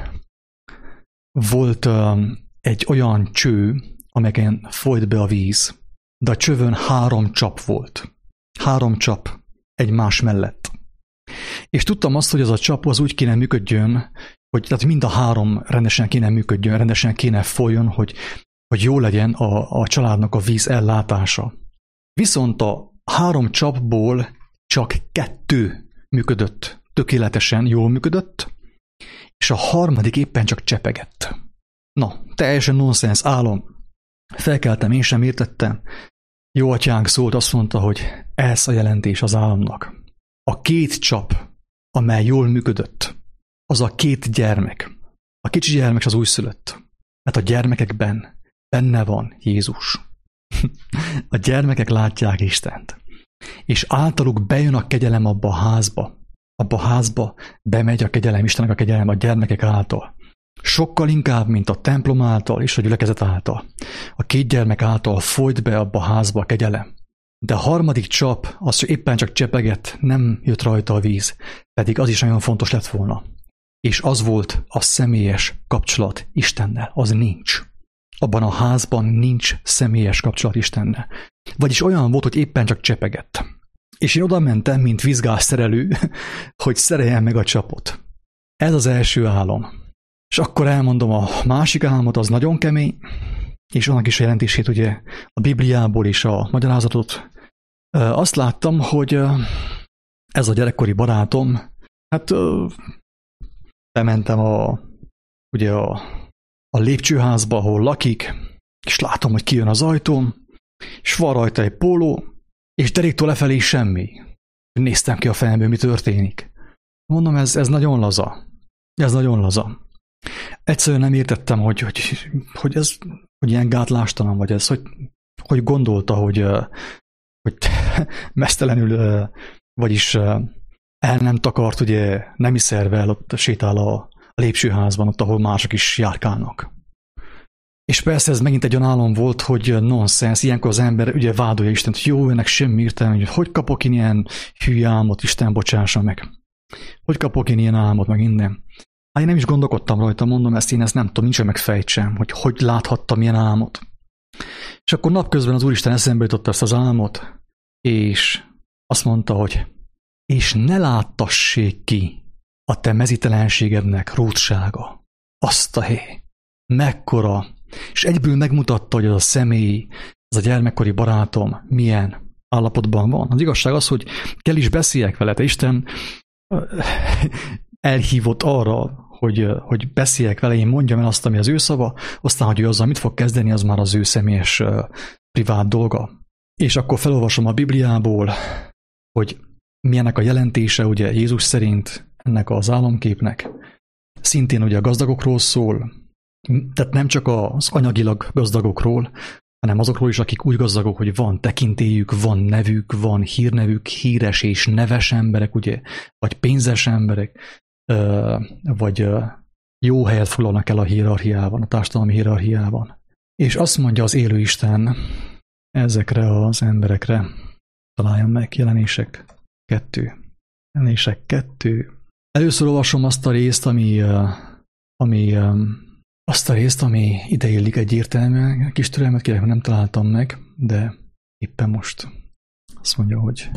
volt uh, egy olyan cső, amelyeken folyt be a víz, de a csövön három csap volt. Három csap egymás mellett. És tudtam azt, hogy az a csap az úgy kéne működjön, hogy tehát mind a három rendesen kéne működjön, rendesen kéne folyjon, hogy, hogy jó legyen a, a családnak a víz ellátása. Viszont a három csapból csak kettő működött tökéletesen, jól működött, és a harmadik éppen csak csepegett. Na, teljesen nonsens álom. Felkeltem, én sem értettem. Jó atyánk szólt, azt mondta, hogy ez a jelentés az álomnak. A két csap, amely jól működött, az a két gyermek. A kicsi gyermek az újszülött. Mert a gyermekekben benne van Jézus. A gyermekek látják Istent. És általuk bejön a kegyelem abba a házba. Abba a házba bemegy a kegyelem, Istennek a kegyelem a gyermekek által. Sokkal inkább, mint a templom által és a gyülekezet által. A két gyermek által folyt be abba a házba a kegyelem. De a harmadik csap, az éppen csak csepegett, nem jött rajta a víz, pedig az is nagyon fontos lett volna. És az volt a személyes kapcsolat Istennel, az nincs. Abban a házban nincs személyes kapcsolat Istennel. Vagyis olyan volt, hogy éppen csak csepegett. És én oda mentem, mint vízgázszerelő, hogy szereljem meg a csapot. Ez az első álom. És akkor elmondom a másik álmot, az nagyon kemény, és annak is a jelentését ugye a Bibliából és a magyarázatot. Azt láttam, hogy ez a gyerekkori barátom, hát bementem a, ugye a, a lépcsőházba, ahol lakik, és látom, hogy kijön az ajtóm, és van rajta egy póló, és deréktől lefelé semmi. Néztem ki a fejemből, mi történik. Mondom, ez, ez nagyon laza. Ez nagyon laza. Egyszerűen nem értettem, hogy, hogy, hogy ez hogy ilyen gátlástalan, vagy ez, hogy, hogy gondolta, hogy, hogy mesztelenül, vagyis el nem takart, ugye nemi szervel ott sétál a, a lépcsőházban, ott, ahol mások is járkálnak. És persze ez megint egy olyan álom volt, hogy nonsens, ilyenkor az ember ugye vádolja Istent, hogy jó, ennek semmi értelme, hogy hogy kapok én ilyen hülye álmot, Isten bocsássa meg. Hogy kapok én ilyen álmot, meg innen. Hát én nem is gondolkodtam rajta, mondom ezt, én ezt nem tudom, nincs megfejtsem, hogy hogy láthattam ilyen álmot. És akkor napközben az Úristen eszembe jutott ezt az álmot, és azt mondta, hogy és ne láttassék ki a te mezítelenségednek rótsága. Azt a hely. Mekkora. És egyből megmutatta, hogy az a személy, az a gyermekkori barátom milyen állapotban van. Az igazság az, hogy kell is beszéljek vele, te Isten elhívott arra, hogy, hogy beszéljek vele, én mondjam el azt, ami az ő szava, aztán, hogy ő azzal mit fog kezdeni, az már az ő személyes privát dolga. És akkor felolvasom a Bibliából, hogy milyenek a jelentése, ugye Jézus szerint ennek az álomképnek. Szintén ugye a gazdagokról szól, tehát nem csak az anyagilag gazdagokról, hanem azokról is, akik úgy gazdagok, hogy van tekintélyük, van nevük, van hírnevük, híres és neves emberek, ugye, vagy pénzes emberek, vagy jó helyet foglalnak el a hierarchiában, a társadalmi hierarchiában. És azt mondja az élő Isten ezekre az emberekre, találjam meg, jelenések kettő. Jelenések kettő. Először olvasom azt a részt, ami, ami azt a részt, ami ideillik egyértelműen. Kis türelmet kérek, nem találtam meg, de éppen most azt mondja, hogy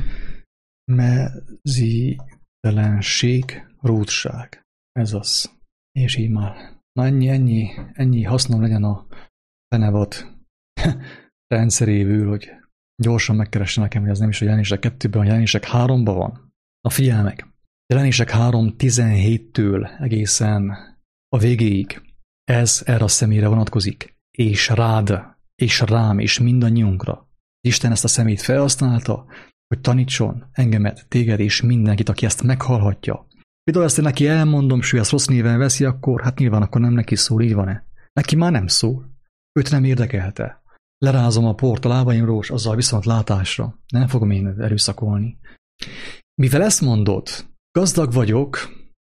mezítelenség, rótság. Ez az. És így már. Na ennyi, ennyi, ennyi hasznom legyen a fenevad rendszeréből, hogy gyorsan megkeresse nekem, hogy ez nem is a jelenések kettőben, a jelenések háromban van. Na figyelj meg! Jelenések három tizenhéttől egészen a végéig ez erre a személyre vonatkozik. és rád, és rám, és mindannyiunkra. Isten ezt a szemét felhasználta, hogy tanítson engemet, téged és mindenkit, aki ezt meghallhatja. Például ezt én neki elmondom, és ő ezt rossz néven veszi, akkor hát nyilván akkor nem neki szól, így van-e? Neki már nem szól. Őt nem érdekelte. Lerázom a port a lábaimról, és azzal viszont látásra. De nem fogom én erőszakolni. Mivel ezt mondod, gazdag vagyok,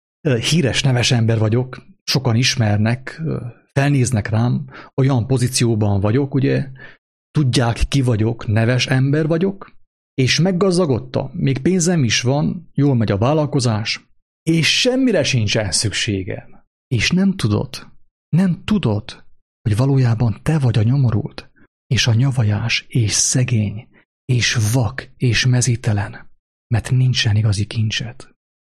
híres, neves ember vagyok, sokan ismernek, felnéznek rám, olyan pozícióban vagyok, ugye, tudják ki vagyok, neves ember vagyok, és meggazdagodtam, még pénzem is van, jól megy a vállalkozás, és semmire sincsen szükségem. És nem tudod, nem tudod, hogy valójában te vagy a nyomorult, és a nyavajás, és szegény, és vak, és mezítelen, mert nincsen igazi kincsed.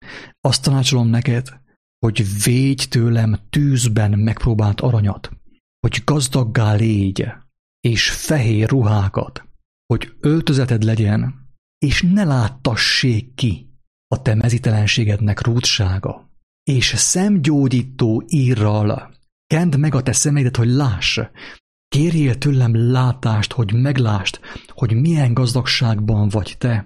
Azt tanácsolom neked, hogy védj tőlem tűzben megpróbált aranyat, hogy gazdaggá légy, és fehér ruhákat, hogy öltözeted legyen, és ne láttassék ki a te mezítelenségednek rúdsága, és szemgyógyító írral kend meg a te szemeidet, hogy láss, kérjél tőlem látást, hogy meglást, hogy milyen gazdagságban vagy te,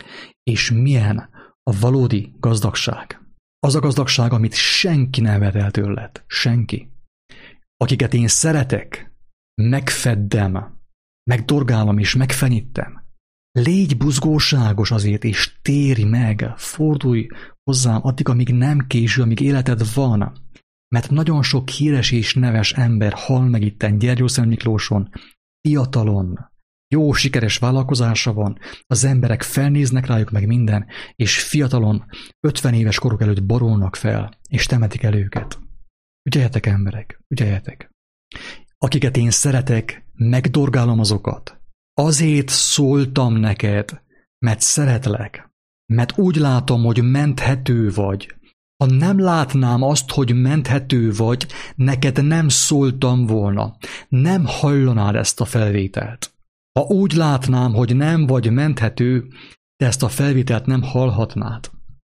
és milyen a valódi gazdagság. Az a gazdagság, amit senki nem vett el tőled. Senki. Akiket én szeretek, megfeddem, megdorgálom és megfenyítem. Légy buzgóságos azért, és térj meg, fordulj hozzám addig, amíg nem késő, amíg életed van. Mert nagyon sok híres és neves ember hal meg itten Gyergyószent Miklóson, fiatalon, jó, sikeres vállalkozása van, az emberek felnéznek rájuk meg minden, és fiatalon, ötven éves koruk előtt borulnak fel, és temetik el őket. Ügyeljetek, emberek, ügyeljetek. Akiket én szeretek, megdorgálom azokat. Azért szóltam neked, mert szeretlek, mert úgy látom, hogy menthető vagy. Ha nem látnám azt, hogy menthető vagy, neked nem szóltam volna, nem hallanád ezt a felvételt. Ha úgy látnám, hogy nem vagy menthető, de ezt a felvételt nem hallhatnád.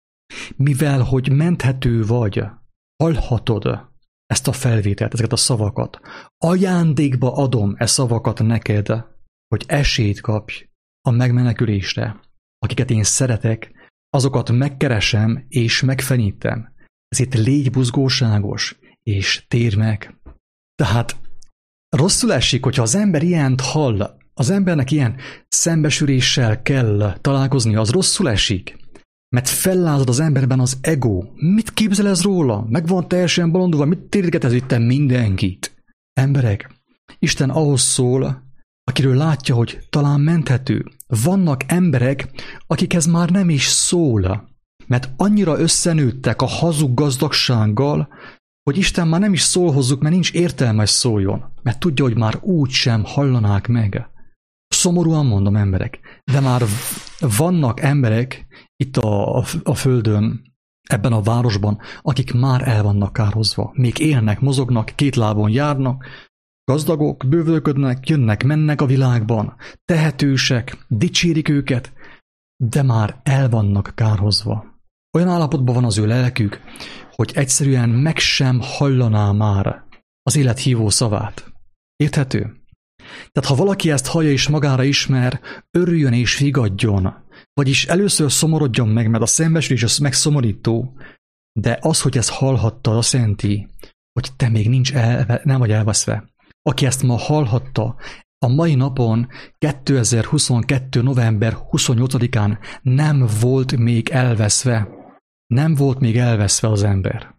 Mivel, hogy menthető vagy, hallhatod ezt a felvételt, ezeket a szavakat. Ajándékba adom e szavakat neked, hogy esélyt kapj a megmenekülésre. Akiket én szeretek, azokat megkeresem és megfenyítem. Ezért légy buzgóságos, és térj meg. Tehát rosszul esik, hogyha az ember ilyent hall, az embernek ilyen szembesüléssel kell találkozni, az rosszul esik. Mert fellázad az emberben az ego. Mit képzel ez róla? Meg van teljesen bolondulva, mit térget ez itten mindenkit? Emberek, Isten ahhoz szól, akiről látja, hogy talán menthető. Vannak emberek, akikhez már nem is szól, mert annyira összenőttek a hazug gazdagsággal, hogy Isten már nem is szól hozzuk, mert nincs értelme, hogy szóljon, mert tudja, hogy már úgy sem hallanák meg. Szomorúan mondom, emberek, de már vannak emberek itt a, a, a földön, ebben a városban, akik már el vannak kárhozva. Még élnek, mozognak, két lábon járnak, gazdagok, bővölködnek, jönnek, mennek a világban, tehetősek, dicsérik őket, de már el vannak kárhozva. Olyan állapotban van az ő lelkük, hogy egyszerűen meg sem hallaná már az élet hívó szavát. Érthető? Tehát ha valaki ezt hallja és magára ismer, örüljön és vigadjon, vagyis először szomorodjon meg, mert a szembesülés az megszomorító, de az, hogy ezt hallhatta, azt jelenti, hogy te még nincs elve, nem vagy elveszve. Aki ezt ma hallhatta, a mai napon, kétezer-huszonkettő. november huszonnyolcadikán nem volt még elveszve. Nem volt még elveszve az ember.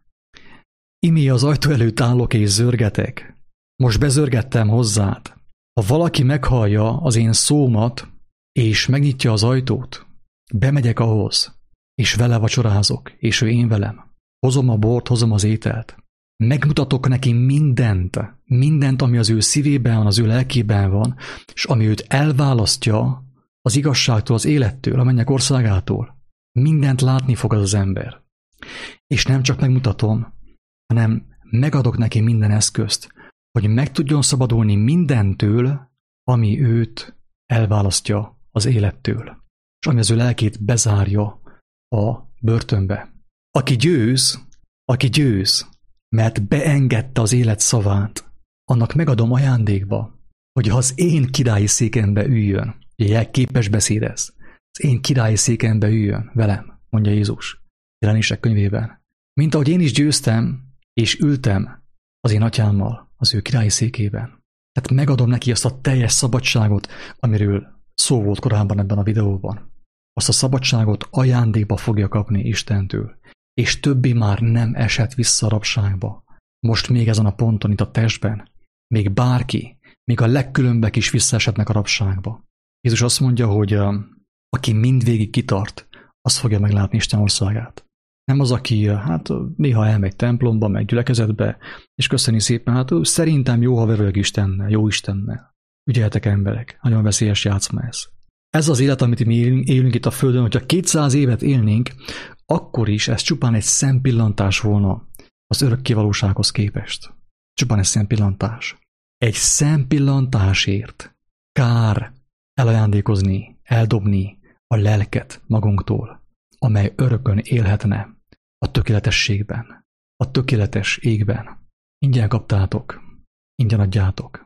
Imé az ajtó előtt állok és zörgetek. Most bezörgettem hozzád. Ha valaki meghallja az én szómat, és megnyitja az ajtót, bemegyek ahhoz, és vele vacsorázok, és ő én velem. Hozom a bort, hozom az ételt. Megmutatok neki mindent, mindent, ami az ő szívében van, az ő lelkében van, és ami őt elválasztja az igazságtól, az élettől, a mennyek országától. Mindent látni fog az az ember. És nem csak megmutatom, hanem megadok neki minden eszközt, hogy meg tudjon szabadulni mindentől, ami őt elválasztja az élettől, és ami az ő lelkét bezárja a börtönbe. Aki győz, aki győz, mert beengedte az élet szavát, annak megadom ajándékba, hogy ha az én királyi székembe üljön, ugye képes beszédez, az én királyi székembe üljön velem, mondja Jézus Jelenések könyvében. Mint ahogy én is győztem, és ültem az én atyámmal az ő királyi székében. Tehát megadom neki azt a teljes szabadságot, amiről szó volt korábban ebben a videóban. Azt a szabadságot ajándékba fogja kapni Istentől, és többé már nem esett vissza a rabságba. Most még ezen a ponton, itt a testben, még bárki, még a legkülönbek is visszaesetnek a rabságba. Jézus azt mondja, hogy aki mindvégig kitart, az fogja meglátni Isten országát. Nem az, aki hát néha elmegy templomba, meg gyülekezetbe, és köszöni szépen, hát szerintem jó haverőg Istennel, jó Istennel. Ügyeltek emberek, nagyon veszélyes játszma ez. Ez az élet, amit mi élünk, élünk itt a Földön, hogyha kétszáz évet élnénk, akkor is ez csupán egy szempillantás volna az örökké valósághoz képest. Csupán egy szempillantás. Egy szempillantásért kár elajándékozni, eldobni a lelket magunktól, amely örökön élhetne a tökéletességben, a tökéletes égben. Ingyen kaptátok, ingyen adjátok.